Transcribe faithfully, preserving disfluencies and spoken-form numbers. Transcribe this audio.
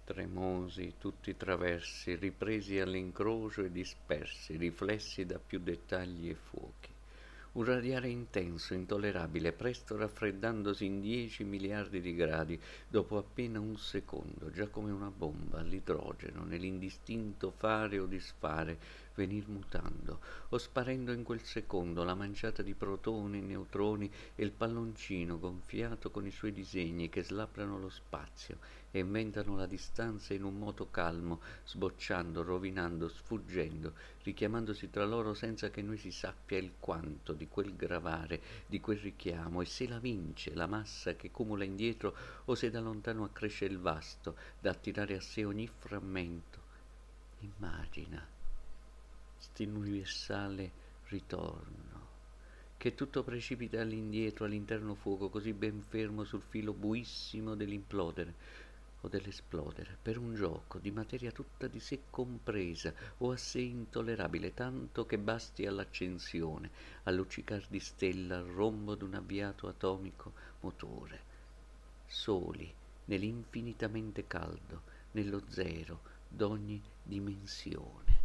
tremosi, tutti traversi, ripresi all'incrocio e dispersi, riflessi da più dettagli e fuochi. Un radiare intenso, intollerabile, presto raffreddandosi in dieci miliardi di gradi, dopo appena un secondo, già come una bomba all'idrogeno, nell'indistinto fare o disfare, venir mutando, o sparendo in quel secondo la manciata di protoni, neutroni e il palloncino gonfiato con i suoi disegni che slaprano lo spazio e inventano la distanza in un moto calmo, sbocciando, rovinando, sfuggendo, richiamandosi tra loro senza che noi si sappia il quanto di quel gravare, di quel richiamo, e se la vince la massa che cumula indietro o se da lontano accresce il vasto, da attirare a sé ogni frammento. Immagina st'universale ritorno, che tutto precipita all'indietro, all'interno fuoco, così ben fermo sul filo buissimo dell'implodere o dell'esplodere, per un gioco di materia tutta di sé compresa o a sé intollerabile, tanto che basti all'accensione, al luccicar di stella, al rombo d'un avviato atomico motore, soli nell'infinitamente caldo, nello zero d'ogni dimensione.